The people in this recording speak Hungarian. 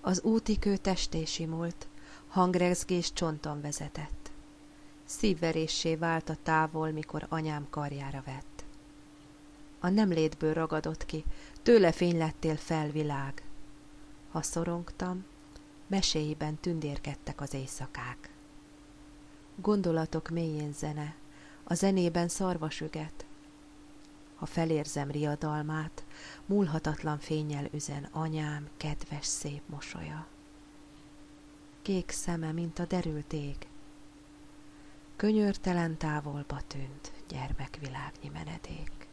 Az útikő testé simult, hangrezgés csonton vezetett. Szívveréssé vált a távol, mikor anyám karjára vett. A nemlétből ragadott ki, tőle fény lettél felvilág. Ha szorongtam, meséiben tündérkedtek az éjszakák. Gondolatok mélyén zene, a zenében szarvasüget. Ha felérzem riadalmát, múlhatatlan fénnyel üzen anyám kedves szép mosolya. Kék szeme, mint a derült ég. Könyörtelen távolba tűnt gyermekvilágnyi menedék.